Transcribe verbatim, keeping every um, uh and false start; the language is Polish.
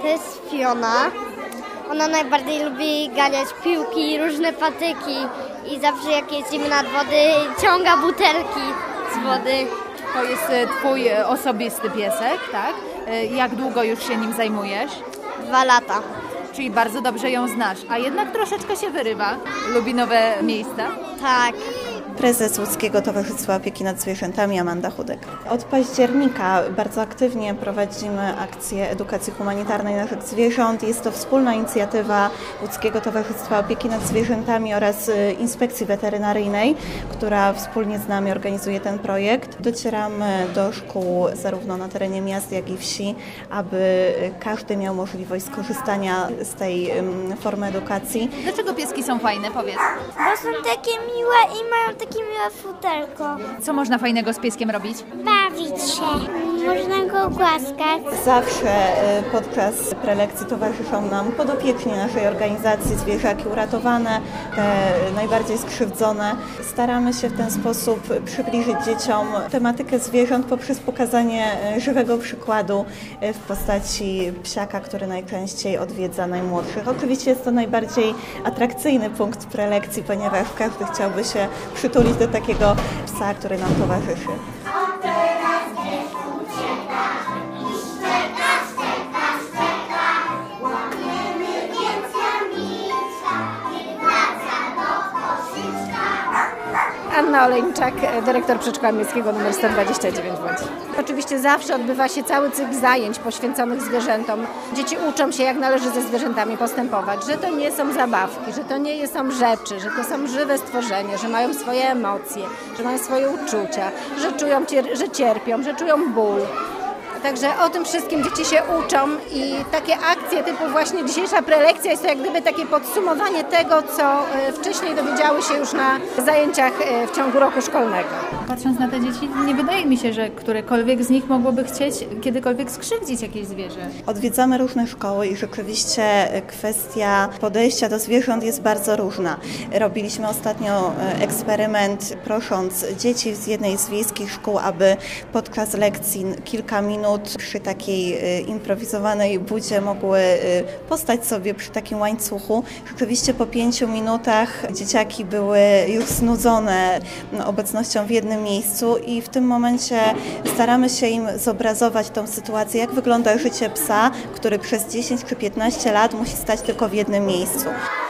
To jest Fiona. Ona najbardziej lubi ganiać piłki, różne patyki i zawsze jak jeździmy nad wody, ciąga butelki z wody. To jest twój osobisty piesek, tak? Jak długo już się nim zajmujesz? Dwa lata. Czyli bardzo dobrze ją znasz, a jednak troszeczkę się wyrywa. Lubi nowe miejsca? Tak. Prezes Łódzkiego Towarzystwa Opieki nad Zwierzętami Amanda Chudek. Od października bardzo aktywnie prowadzimy akcję edukacji humanitarnej na rzecz zwierząt. Jest to wspólna inicjatywa Łódzkiego Towarzystwa Opieki nad Zwierzętami oraz Inspekcji Weterynaryjnej, która wspólnie z nami organizuje ten projekt. Docieramy do szkół zarówno na terenie miast, jak i wsi, aby każdy miał możliwość skorzystania z tej formy edukacji. Dlaczego pieski są fajne? Powiedz. Bo są takie miłe i mają takie miłe futerko. Co można fajnego z pieskiem robić? Bawić się. Można go głaskać. Zawsze podczas prelekcji towarzyszą nam podopieczni naszej organizacji, zwierzaki uratowane, te najbardziej skrzywdzone. Staramy się w ten sposób przybliżyć dzieciom tematykę zwierząt poprzez pokazanie żywego przykładu w postaci psiaka, który najczęściej odwiedza najmłodszych. Oczywiście jest to najbardziej atrakcyjny punkt prelekcji, ponieważ każdy chciałby się przytulić do takiego psa, który nam towarzyszy. Anna Olejniczak, dyrektor Przedszkola Miejskiego nr sto dwadzieścia dziewięć w Łodzi. Oczywiście zawsze odbywa się cały cykl zajęć poświęconych zwierzętom. Dzieci uczą się, jak należy ze zwierzętami postępować, że to nie są zabawki, że to nie są rzeczy, że to są żywe stworzenia, że mają swoje emocje, że mają swoje uczucia, że czują, że cierpią, że czują ból. Także o tym wszystkim dzieci się uczą i takie akcje typu właśnie dzisiejsza prelekcja jest to jak gdyby takie podsumowanie tego, co wcześniej dowiedziały się już na zajęciach w ciągu roku szkolnego. Patrząc na te dzieci, nie wydaje mi się, że którekolwiek z nich mogłoby chcieć kiedykolwiek skrzywdzić jakieś zwierzę. Odwiedzamy różne szkoły i rzeczywiście kwestia podejścia do zwierząt jest bardzo różna. Robiliśmy ostatnio eksperyment, prosząc dzieci z jednej z wiejskich szkół, aby podczas lekcji kilka minut przy takiej improwizowanej budzie mogły postać sobie przy takim łańcuchu. Rzeczywiście po pięciu minutach dzieciaki były już znudzone obecnością w jednym miejscu i w tym momencie staramy się im zobrazować tą sytuację, jak wygląda życie psa, który przez dziesięć czy piętnaście lat musi stać tylko w jednym miejscu.